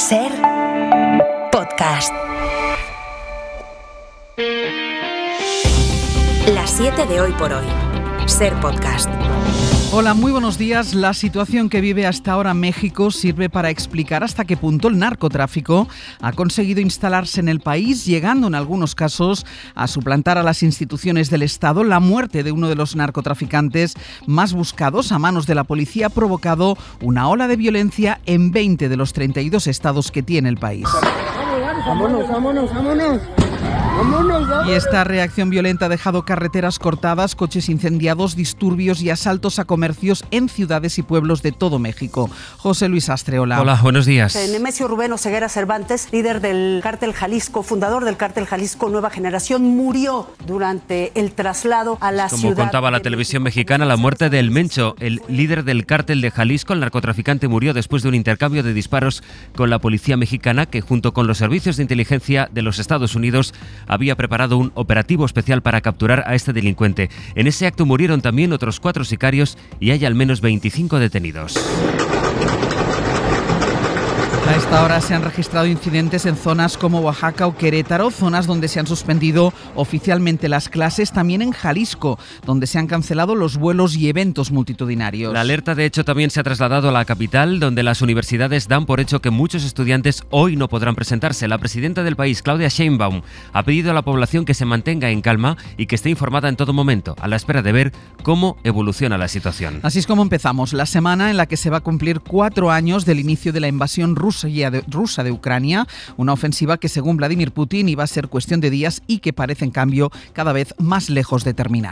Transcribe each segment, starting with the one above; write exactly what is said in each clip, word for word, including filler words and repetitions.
Ser Podcast. Las siete de hoy por hoy. Ser Podcast. Hola, muy buenos días. La situación que vive hasta ahora México sirve para explicar hasta qué punto el narcotráfico ha conseguido instalarse en el país, llegando en algunos casos a suplantar a las instituciones del Estado. La muerte de uno de los narcotraficantes más buscados a manos de la policía ha provocado una ola de violencia en veinte de los treinta y dos estados que tiene el país. Vámonos, vámonos, vámonos. Vámonos, vámonos. Y esta reacción violenta ha dejado carreteras cortadas, coches incendiados, disturbios y asaltos a comercios en ciudades y pueblos de todo México. José Luis Astre, hola. Hola, buenos días. Nemesio Rubén Oseguera Cervantes, líder del Cártel Jalisco, fundador del Cártel Jalisco Nueva Generación, murió durante el traslado a la Como ciudad. Como contaba la televisión mexicana, la muerte de El Mencho, el líder del Cártel de Jalisco, el narcotraficante, murió después de un intercambio de disparos con la policía mexicana, que junto con los servicios de inteligencia de los Estados Unidos había preparado un operativo especial para capturar a este delincuente. En ese acto murieron también otros cuatro sicarios y hay al menos veinticinco detenidos. A esta hora se han registrado incidentes en zonas como Oaxaca o Querétaro, zonas donde se han suspendido oficialmente las clases, también en Jalisco, donde se han cancelado los vuelos y eventos multitudinarios. La alerta, de hecho, también se ha trasladado a la capital, donde las universidades dan por hecho que muchos estudiantes hoy no podrán presentarse. La presidenta del país, Claudia Sheinbaum, ha pedido a la población que se mantenga en calma y que esté informada en todo momento, a la espera de ver cómo evoluciona la situación. Así es como empezamos la semana en la que se va a cumplir cuatro años del inicio de la invasión rusa De, rusa de Ucrania, una ofensiva que según Vladimir Putin iba a ser cuestión de días y que parece en cambio cada vez más lejos de terminar.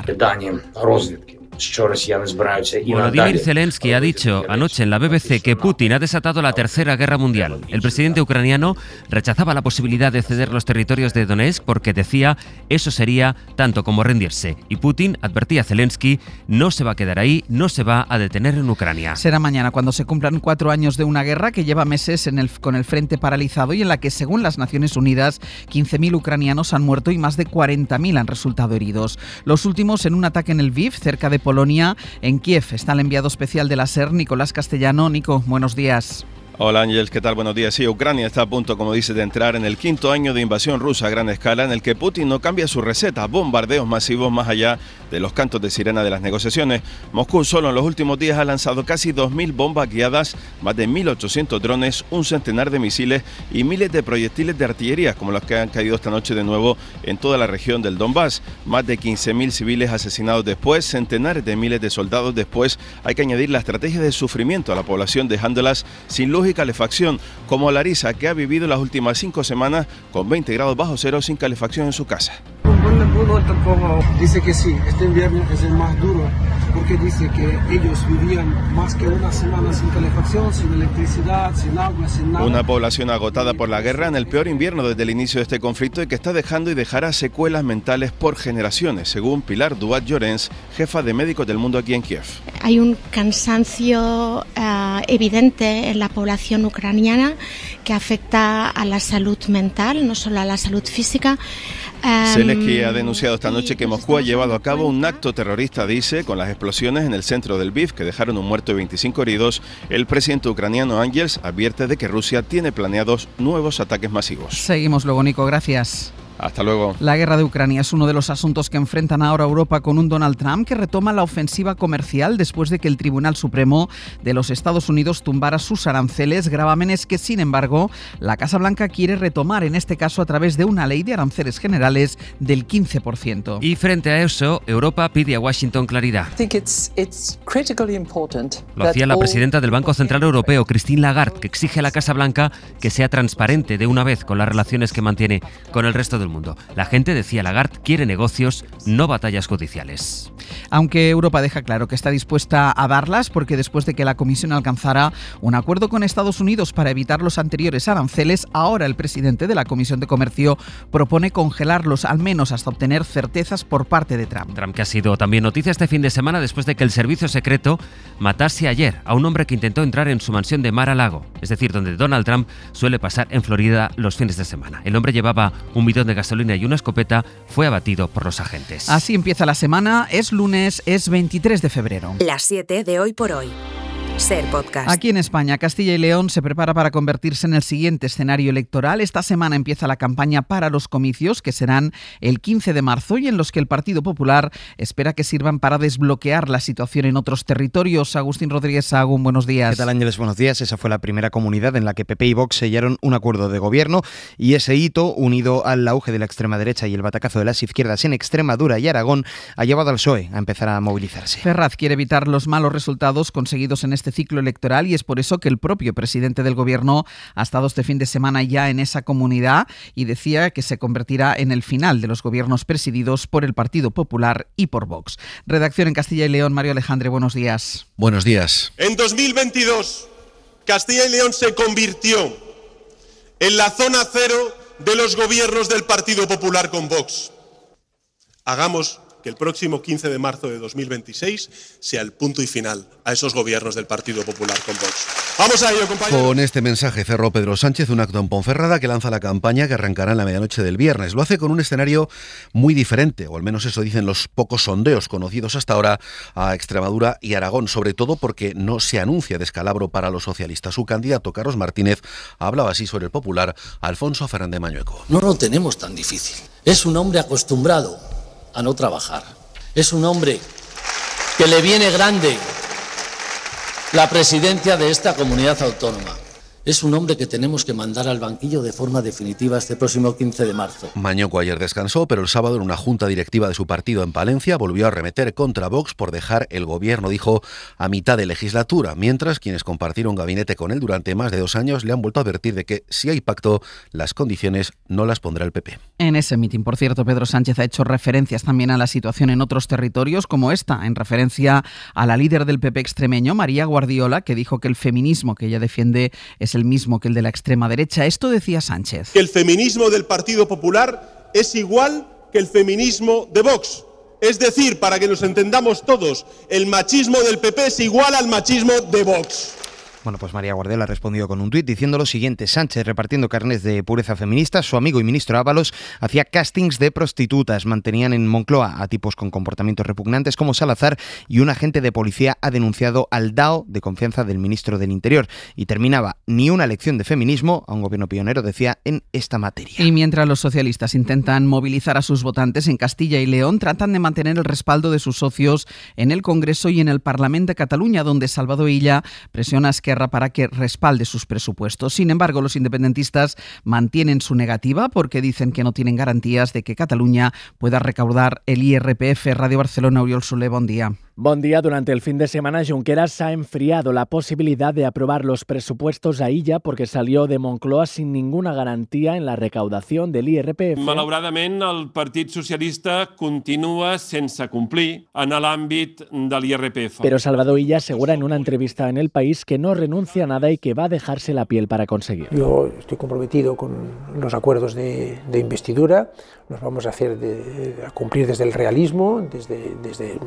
Volodymyr Zelensky ha dicho anoche en la B B C que Putin ha desatado la Tercera Guerra Mundial. El presidente ucraniano rechazaba la posibilidad de ceder los territorios de Donetsk porque decía eso sería tanto como rendirse. Y Putin advertía a Zelensky, no se va a quedar ahí, no se va a detener en Ucrania. Será mañana cuando se cumplan cuatro años de una guerra que lleva meses en el, con el frente paralizado y en la que, según las Naciones Unidas, quince mil ucranianos han muerto y más de cuarenta mil han resultado heridos. Los últimos en un ataque en Lviv, cerca de Polonia. En Kiev está el enviado especial de la SER, Nicolás Castellano. Nico, buenos días. Hola Ángel, ¿qué tal? Buenos días. Sí, Ucrania está a punto, como dice, de entrar en el quinto año de invasión rusa a gran escala, en el que Putin no cambia su receta, bombardeos masivos más allá de los cantos de sirena de las negociaciones. Moscú solo en los últimos días ha lanzado casi dos mil bombas guiadas, más de mil ochocientos drones, un centenar de misiles y miles de proyectiles de artillería, como los que han caído esta noche de nuevo en toda la región del Donbass. Más de quince mil civiles asesinados después, centenares de miles de soldados después. Hay que añadir la estrategia de sufrimiento a la población, dejándolas sin luz y calefacción, como Larisa, que ha vivido las últimas cinco semanas con veinte grados bajo cero sin calefacción en su casa. Dice que sí, este invierno es el más duro, porque dice que ellos vivían más que una semana sin calefacción, sin electricidad, sin agua, sin nada. Una población agotada por la guerra en el peor invierno desde el inicio de este conflicto y que está dejando y dejará secuelas mentales por generaciones, según Pilar Duat Llorens, jefa de Médicos del Mundo aquí en Kiev. Hay un cansancio uh, evidente en la población ucraniana que afecta a la salud mental, no solo a la salud física. Um, Zelensky ha denunciado esta noche que Moscú ha llevado a cabo un acto terrorista, dice, con las explosiones en el centro del Lviv que dejaron un muerto y veinticinco heridos. El presidente ucraniano Ángels advierte de que Rusia tiene planeados nuevos ataques masivos. Seguimos luego, Nico, gracias. Hasta luego. La guerra de Ucrania es uno de los asuntos que enfrentan ahora Europa con un Donald Trump que retoma la ofensiva comercial después de que el Tribunal Supremo de los Estados Unidos tumbara sus aranceles, gravámenes que, sin embargo, la Casa Blanca quiere retomar, en este caso a través de una ley de aranceles generales del quince por ciento. Y frente a eso, Europa pide a Washington claridad. Lo hacía la presidenta del Banco Central Europeo, Christine Lagarde, que exige a la Casa Blanca que sea transparente de una vez con las relaciones que mantiene con el resto del mundo. La gente, decía Lagarde, quiere negocios, no batallas judiciales. Aunque Europa deja claro que está dispuesta a darlas, porque después de que la Comisión alcanzara un acuerdo con Estados Unidos para evitar los anteriores aranceles, ahora el presidente de la Comisión de Comercio propone congelarlos, al menos hasta obtener certezas por parte de Trump. Trump, que ha sido también noticia este fin de semana después de que el servicio secreto matase ayer a un hombre que intentó entrar en su mansión de Mar-a-Lago, es decir, donde Donald Trump suele pasar en Florida los fines de semana. El hombre llevaba un bidón de gasolina y una escopeta, fue abatido por los agentes. Así empieza la semana, es lunes, es veintitrés de febrero. Las siete de hoy por hoy. Ser Podcast. Aquí en España, Castilla y León se prepara para convertirse en el siguiente escenario electoral. Esta semana empieza la campaña para los comicios, que serán el quince de marzo y en los que el Partido Popular espera que sirvan para desbloquear la situación en otros territorios. Agustín Rodríguez Sahagún, buenos días. ¿Qué tal, Ángeles? Buenos días. Esa fue la primera comunidad en la que P P y Vox sellaron un acuerdo de gobierno y ese hito, unido al auge de la extrema derecha y el batacazo de las izquierdas en Extremadura y Aragón, ha llevado al P S O E a empezar a movilizarse. Ferraz quiere evitar los malos resultados conseguidos en este ciclo electoral y es por eso que el propio presidente del gobierno ha estado este fin de semana ya en esa comunidad y decía que se convertirá en el final de los gobiernos presididos por el Partido Popular y por Vox. Redacción en Castilla y León, Mario Alejandre, buenos días. Buenos días. En dos mil veintidós, Castilla y León se convirtió en la zona cero de los gobiernos del Partido Popular con Vox. Hagamos que el próximo quince de marzo de dos mil veintiséis sea el punto y final a esos gobiernos del Partido Popular con Vox. ¡Vamos a ello, compañeros! Con este mensaje cerró Pedro Sánchez un acto en Ponferrada que lanza la campaña que arrancará en la medianoche del viernes. Lo hace con un escenario muy diferente, o al menos eso dicen los pocos sondeos conocidos hasta ahora a Extremadura y Aragón, sobre todo porque no se anuncia descalabro para los socialistas. Su candidato, Carlos Martínez, hablaba así sobre el popular Alfonso Fernández Mañueco. No lo tenemos tan difícil. Es un hombre acostumbrado a no trabajar. Es un hombre que le viene grande la presidencia de esta comunidad autónoma. Es un hombre que tenemos que mandar al banquillo de forma definitiva este próximo quince de marzo. Mañueco ayer descansó, pero el sábado en una junta directiva de su partido en Palencia volvió a arremeter contra Vox por dejar el gobierno, dijo, a mitad de legislatura, mientras quienes compartieron gabinete con él durante más de dos años le han vuelto a advertir de que si hay pacto, las condiciones no las pondrá el P P. En ese mitin, por cierto, Pedro Sánchez ha hecho referencias también a la situación en otros territorios, como esta, en referencia a la líder del P P extremeño, María Guardiola, que dijo que el feminismo que ella defiende es el mismo que el de la extrema derecha. Esto decía Sánchez. Que el feminismo del Partido Popular es igual que el feminismo de Vox. Es decir, para que nos entendamos todos, el machismo del P P es igual al machismo de Vox. Bueno, pues María Guardiola ha respondido con un tuit diciendo lo siguiente: Sánchez, repartiendo carnets de pureza feminista, su amigo y ministro Ábalos hacía castings de prostitutas, mantenían en Moncloa a tipos con comportamientos repugnantes como Salazar y un agente de policía ha denunciado al D A O de confianza del ministro del Interior. Y terminaba, ni una lección de feminismo a un gobierno pionero, decía, en esta materia. Y mientras los socialistas intentan movilizar a sus votantes en Castilla y León, tratan de mantener el respaldo de sus socios en el Congreso y en el Parlamento de Cataluña, donde Salvador Illa presiona a Esquerra para que respalde sus presupuestos. Sin embargo, los independentistas mantienen su negativa porque dicen que no tienen garantías de que Cataluña pueda recaudar el I R P F. Radio Barcelona, Oriol Soler, buen día. Buen día. Durante el fin de semana, Junqueras ha enfriado la posibilidad de aprobar los presupuestos a Illa porque salió de Moncloa sin ninguna garantía en la recaudación del I R P F. Malauradament, el Partit Socialista continúa sense complir en l'àmbit del I R P F. Pero Salvador Illa asegura en una entrevista en El País que no renuncia a nada y que va a dejarse la piel para conseguir. Yo estoy comprometido con los acuerdos de, de investidura, los vamos a hacer de, a cumplir desde el realismo, desde, desde,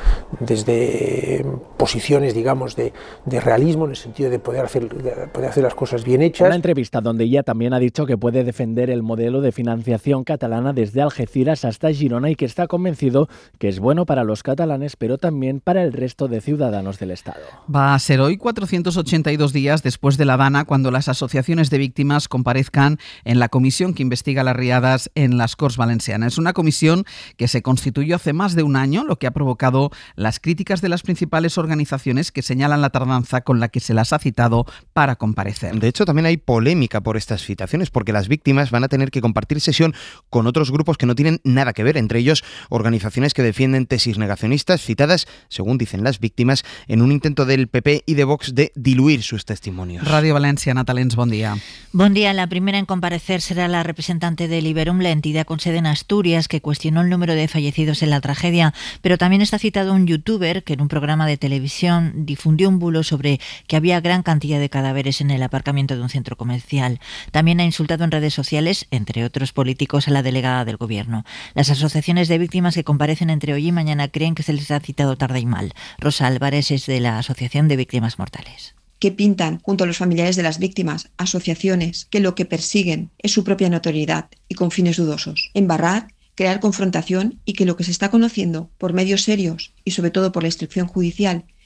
desde posiciones, digamos, de, de realismo, en el sentido de poder hacer, de poder hacer las cosas bien hechas. Una entrevista donde ella también ha dicho que puede defender el modelo de financiación catalana desde Algeciras hasta Girona y que está convencido que es bueno para los catalanes, pero también para el resto de ciudadanos del Estado. Va a ser hoy cuatrocientos ochenta y dos días después de La Habana cuando las asociaciones de víctimas comparezcan en la comisión que investiga las riadas en las Corts Valencianas. Es una comisión que se constituyó hace más de un año, lo que ha provocado las críticas de las principales organizaciones que señalan la tardanza con la que se las ha citado para comparecer. De hecho, también hay polémica por estas citaciones porque las víctimas van a tener que compartir sesión con otros grupos que no tienen nada que ver, entre ellos organizaciones que defienden tesis negacionistas citadas, según dicen las víctimas, en un intento del P P y de Vox de diluir sus testimonios. Radio Valencia, Natalens, buen día. Buen día. La primera en comparecer será la representante del Iberum, la entidad con sede en Asturias, que cuestionó el número de fallecidos en la tragedia, pero también está citado un youtuber que en un programa de televisión difundió un bulo sobre que había gran cantidad de cadáveres en el aparcamiento de un centro comercial. También ha insultado en redes sociales, entre otros políticos, a la delegada del Gobierno. Las asociaciones de víctimas que comparecen entre hoy y mañana creen que se les ha citado tarde y mal. Rosa Álvarez es de la Asociación de Víctimas Mortales. Que pintan, junto a los familiares de las víctimas, asociaciones que lo que persiguen es su propia notoriedad y con fines dudosos. Embarrar, crear confrontación y que lo que se está conociendo por medios serios y sobre todo por la instrucción judicial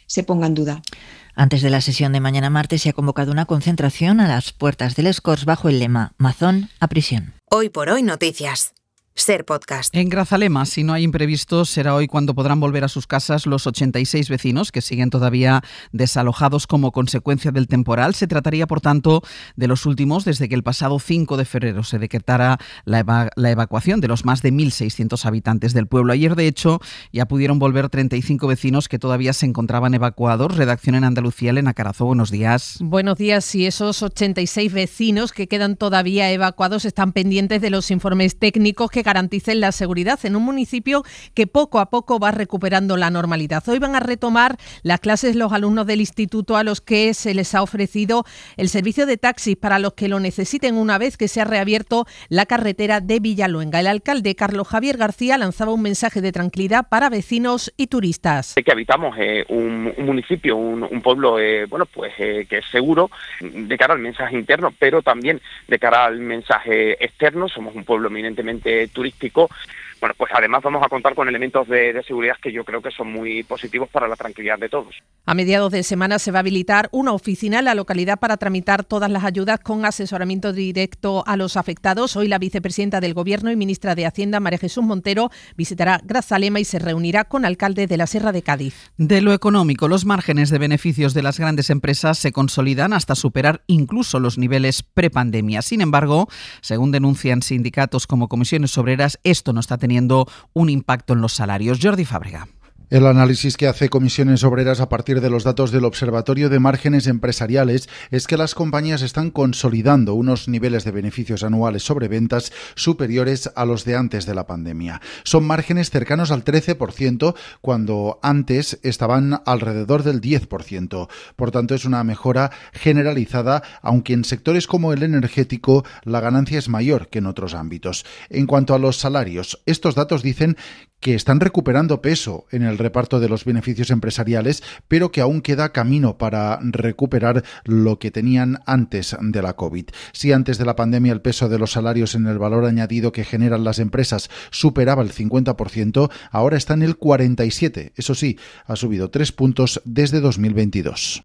se ponga en duda. Antes de la sesión de mañana martes se ha convocado una concentración a las puertas del Escors bajo el lema Mazón a prisión. Hoy por hoy noticias. Ser Podcast. En Grazalema, si no hay imprevistos, será hoy cuando podrán volver a sus casas los ochenta y seis vecinos que siguen todavía desalojados como consecuencia del temporal. Se trataría, por tanto, de los últimos desde que el pasado cinco de febrero se decretara la, eva- la evacuación de los más de mil seiscientos habitantes del pueblo. Ayer, de hecho, ya pudieron volver treinta y cinco vecinos que todavía se encontraban evacuados. Redacción en Andalucía, Elena Carazo, buenos días. Buenos días. Y esos ochenta y seis vecinos que quedan todavía evacuados están pendientes de los informes técnicos que garanticen la seguridad en un municipio que poco a poco va recuperando la normalidad. Hoy van a retomar las clases los alumnos del instituto a los que se les ha ofrecido el servicio de taxis para los que lo necesiten una vez que se ha reabierto la carretera de Villaluenga. El alcalde Carlos Javier García lanzaba un mensaje de tranquilidad para vecinos y turistas. Que habitamos eh, un, un municipio, un, un pueblo eh, bueno pues eh, que es seguro de cara al mensaje interno, pero también de cara al mensaje externo. Somos un pueblo eminentemente turístico. Bueno, pues además vamos a contar con elementos de, de seguridad que yo creo que son muy positivos para la tranquilidad de todos. A mediados de semana se va a habilitar una oficina en la localidad para tramitar todas las ayudas con asesoramiento directo a los afectados. Hoy la vicepresidenta del Gobierno y ministra de Hacienda, María Jesús Montero, visitará Grazalema y se reunirá con alcaldes de la Sierra de Cádiz. De lo económico, los márgenes de beneficios de las grandes empresas se consolidan hasta superar incluso los niveles prepandemia. Sin embargo, según denuncian sindicatos como Comisiones Obreras, esto no está teniendo un impacto en los salarios. Jordi Fábrega. El análisis que hace Comisiones Obreras a partir de los datos del Observatorio de Márgenes Empresariales es que las compañías están consolidando unos niveles de beneficios anuales sobre ventas superiores a los de antes de la pandemia. Son márgenes cercanos al trece por ciento cuando antes estaban alrededor del diez por ciento. Por tanto, es una mejora generalizada, aunque en sectores como el energético la ganancia es mayor que en otros ámbitos. En cuanto a los salarios, estos datos dicen que están recuperando peso en el reparto de los beneficios empresariales, pero que aún queda camino para recuperar lo que tenían antes de la COVID. Si antes de la pandemia el peso de los salarios en el valor añadido que generan las empresas superaba el cincuenta por ciento, ahora está en el cuarenta y siete por ciento. Eso sí, ha subido tres puntos desde dos mil veintidós.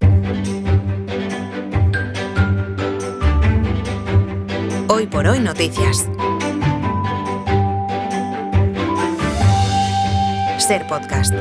Hoy por hoy noticias. Ser Podcast.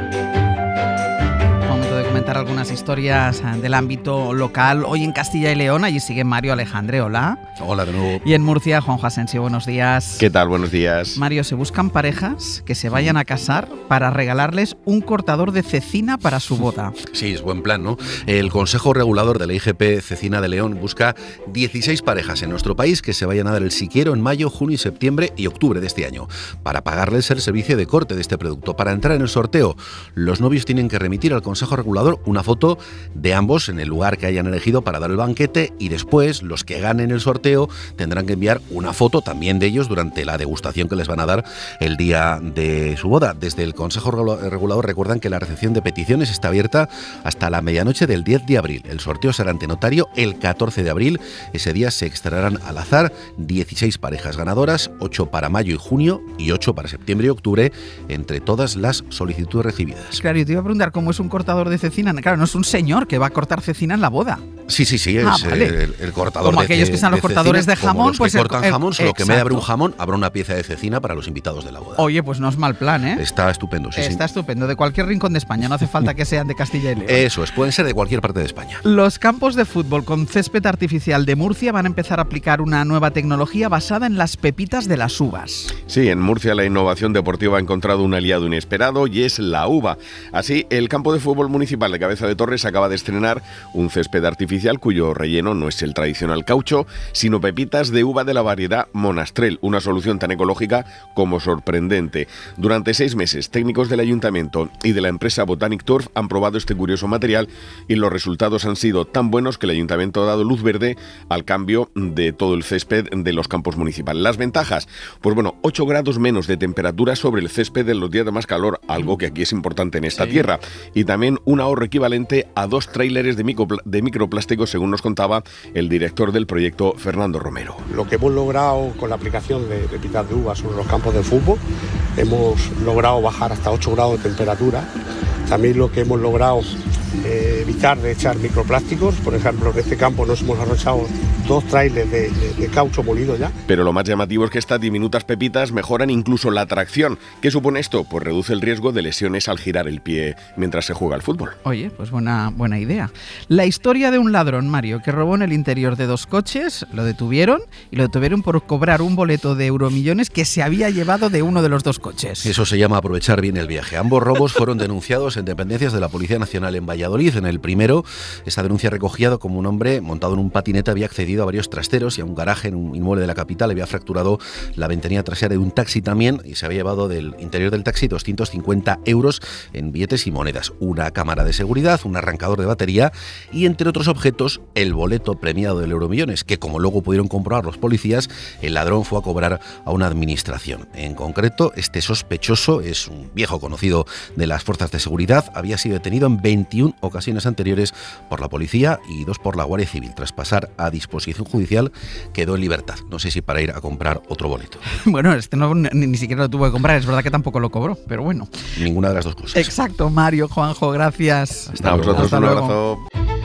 Momento de comentar algunas historias del ámbito local. Hoy en Castilla y León, allí sigue Mario Alejandre, hola. Hola de nuevo. Y en Murcia, Juanjo Asensio, buenos días. ¿Qué tal? Buenos días. Mario, se buscan parejas que se vayan a casar para regalarles un cortador de cecina para su boda. Sí, es buen plan, ¿no? El Consejo Regulador de la I G P Cecina de León busca dieciséis parejas en nuestro país que se vayan a dar el si quiero en mayo, junio, septiembre y octubre de este año, para pagarles el servicio de corte de este producto. Para entrar en el sorteo, los novios tienen que remitir al Consejo Regulador una foto de ambos en el lugar que hayan elegido para dar el banquete, y después los que ganen el sorteo tendrán que enviar una foto también de ellos durante la degustación que les van a dar el día de su boda. Desde el Consejo Regulador recuerdan que la recepción de peticiones está abierta hasta la medianoche del diez de abril. El sorteo será ante notario el catorce de abril. Ese día se extraerán al azar dieciséis parejas ganadoras, ocho para mayo y junio y ocho para septiembre y octubre, entre todas las solicitudes recibidas. Claro, yo te iba a preguntar cómo es un cortador de cecina. Claro, no es un señor que va a cortar cecina en la boda. Sí, sí, sí, es ah, vale. el, el cortador como de aquellos que están los de cortadores cecina, de jamón, como los pues que el, cortan el, jamón, solo exacto. que en vez de haber un jamón, habrá una pieza de cecina para los invitados de la boda. Oye, pues no es mal plan, ¿eh? Está estupendo, sí, Está sí. estupendo, de cualquier rincón de España, no hace falta que sean de Castilla y León. Eso es, pueden ser de cualquier parte de España. Los campos de fútbol con césped artificial de Murcia van a empezar a aplicar una nueva tecnología basada en las pepitas de las uvas. Sí, en Murcia la innovación deportiva ha encontrado un aliado inesperado y es la uva. Así, el campo de fútbol municipal de Cabeza de Torres acaba de estrenar un césped artificial cuyo relleno no es el tradicional caucho, sino pepitas de uva de la variedad Monastrell, una solución tan ecológica como sorprendente. Durante seis meses, técnicos del ayuntamiento y de la empresa Botanic Turf han probado este curioso material y los resultados han sido tan buenos que el ayuntamiento ha dado luz verde al cambio de todo el césped de los campos municipales. Las ventajas, pues bueno, ocho grados menos de temperatura sobre el césped en los días de más calor, algo que aquí es importante en esta sí. tierra, y también un ahorro equivalente a dos tráileres de, micro, de microplásticos, según nos contaba el director del proyecto, Fernando Romero. Lo que hemos logrado con la aplicación de pepitas de uva sobre los campos de fútbol, hemos logrado bajar hasta ocho grados de temperatura. También lo que hemos logrado eh, evitar de echar microplásticos. Por ejemplo, en este campo nos hemos arrochado dos trailers de, de, de caucho molido ya. Pero lo más llamativo es que estas diminutas pepitas mejoran incluso la tracción. ¿Qué supone esto? Pues reduce el riesgo de lesiones al girar el pie mientras se juega al fútbol. Oye, pues buena, buena idea. La historia de un ladrón, Mario, que robó en el interior de dos coches, lo detuvieron y lo detuvieron por cobrar un boleto de Euromillones que se había llevado de uno de los dos coches. Eso se llama aprovechar bien el viaje. Ambos robos fueron denunciados en dependencias de la Policía Nacional en Valladolid. En el primero, esta denuncia recogía como un hombre montado en un patinete había accedido a varios trasteros y a un garaje en un inmueble de la capital, había fracturado la ventanilla trasera de un taxi también y se había llevado del interior del taxi doscientos cincuenta euros en billetes y monedas, una cámara de seguridad, un arrancador de batería y, entre otros objetos, el boleto premiado del Euromillones, que, como luego pudieron comprobar los policías, el ladrón fue a cobrar a una administración. En concreto, este sospechoso es un viejo conocido de las fuerzas de seguridad, había sido detenido en veintiuna ocasiones anteriores por la policía y dos por la Guardia Civil. Tras pasar a disposición judicial, quedó en libertad. No sé si para ir a comprar otro boleto. Bueno, este no, ni, ni siquiera lo tuvo que comprar, es verdad que tampoco lo cobró, pero bueno. Ninguna de las dos cosas. Exacto, Mario, Juanjo, gracias. Hasta, Hasta luego. Hasta un luego. abrazo.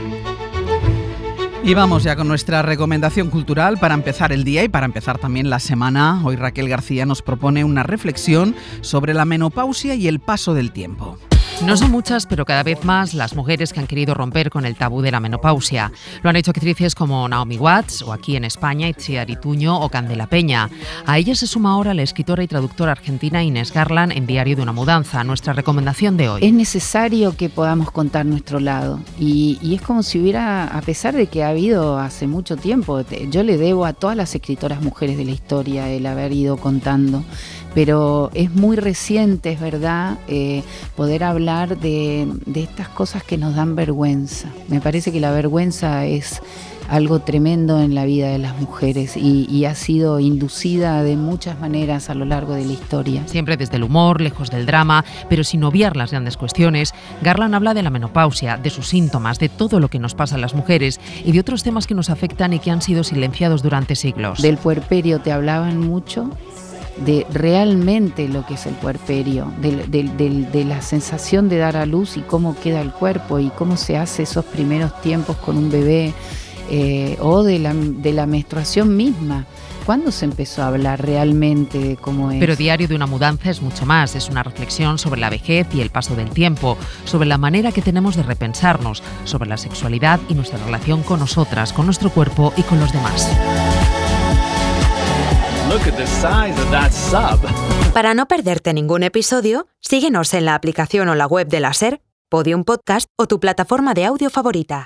Y vamos ya con nuestra recomendación cultural para empezar el día y para empezar también la semana. Hoy Raquel García nos propone una reflexión sobre la menopausia y el paso del tiempo. No son muchas, pero cada vez más las mujeres que han querido romper con el tabú de la menopausia. Lo han hecho actrices como Naomi Watts, o aquí en España Itziar Ituño o Candela Peña. A ella se suma ahora la escritora y traductora argentina Inés Garland en Diario de una mudanza, nuestra recomendación de hoy. Es necesario que podamos contar nuestro lado y, y es como si hubiera, a pesar de que ha habido hace mucho tiempo, yo le debo a todas las escritoras mujeres de la historia el haber ido contando, pero es muy reciente, es verdad, eh, poder hablar de, de estas cosas que nos dan vergüenza. Me parece que la vergüenza es algo tremendo en la vida de las mujeres y, y ha sido inducida de muchas maneras a lo largo de la historia. Siempre desde el humor, lejos del drama, pero sin obviar las grandes cuestiones, Garland habla de la menopausia, de sus síntomas, de todo lo que nos pasa a las mujeres y de otros temas que nos afectan y que han sido silenciados durante siglos. Del puerperio te hablaban mucho, de realmente lo que es el puerperio, de, de, de, de la sensación de dar a luz y cómo queda el cuerpo y cómo se hace esos primeros tiempos con un bebé, eh, o de la, de la menstruación misma. ¿Cuándo se empezó a hablar realmente de cómo es? Pero Diario de una mudanza es mucho más, es una reflexión sobre la vejez y el paso del tiempo, sobre la manera que tenemos de repensarnos, sobre la sexualidad y nuestra relación con nosotras, con nuestro cuerpo y con los demás. Look at the size of that sub. Para no perderte ningún episodio, síguenos en la aplicación o la web de la SER, Podium Podcast o tu plataforma de audio favorita.